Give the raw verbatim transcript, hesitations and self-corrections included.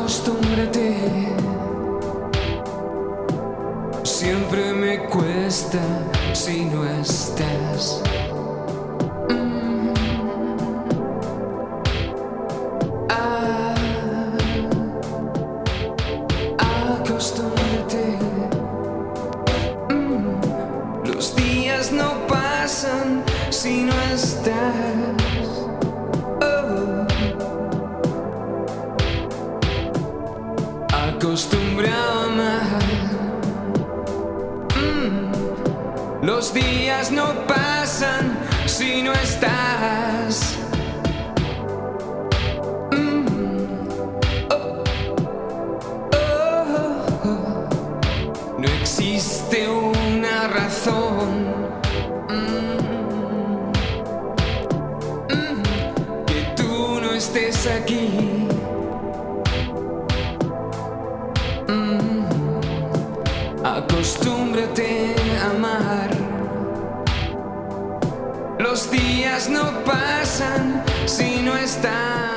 Acostúmbrate, siempre me cuesta si no estás. Mm. Ah, acostúmbrate. Mm. Los días no pasan si no estás. Acostumbré a amar. Mm. Los días no pasan si no estás. Mm. Oh. Oh. Oh. No existe una razón mm. Mm. que tú no estés aquí. Acostúmbrate a amar. Los días no pasan si no estás.